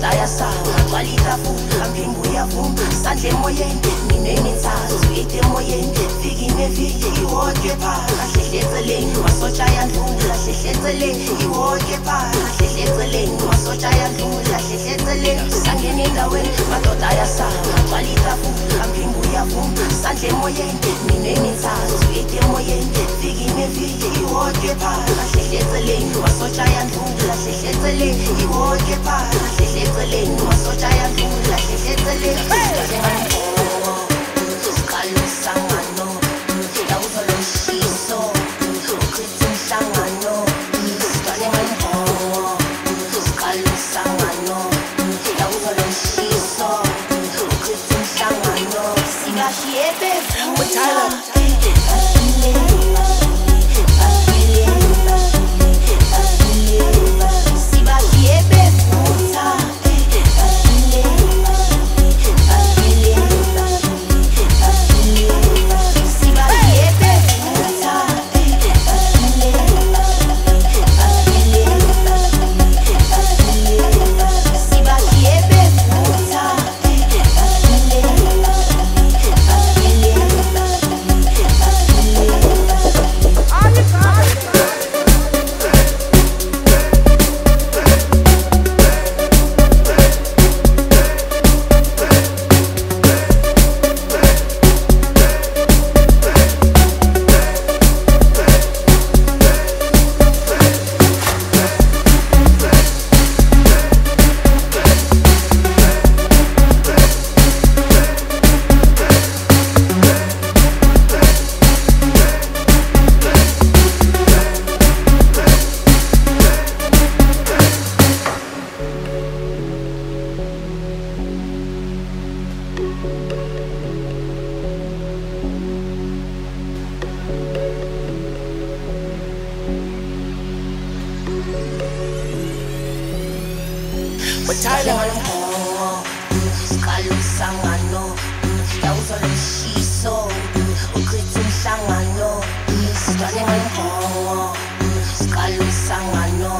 madoda ayasaba agcwala itafula amphimbo uyavuma sandle emoyeni ninenithathu ite emoyeni fiki neviki iwodwe phana hlehletseleni masotsha ayandlula hlehletseleni iwodwe phana hlehletseleni masotsha ayandlula hlehletseleni sangena endaweni madoda ayasaba agcwala itafula amphimbo uyavuma sandle emoyeni ninenithathu ite emoyeni fiki neviki iwodwe phana hlehletseleni masotsha ayandlula hlehletseleni iwodwe phana hlehletseleni masotsha ayandlula hlehletseleni Sangano, yawuzo lomshiso, ukhitha umhlangano, sidwale ngemhomo, siqala umhlangano, yawuzo lomshiso, ukhitha umhlangano, singashiye bevula.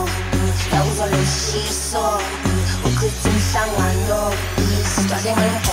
Starting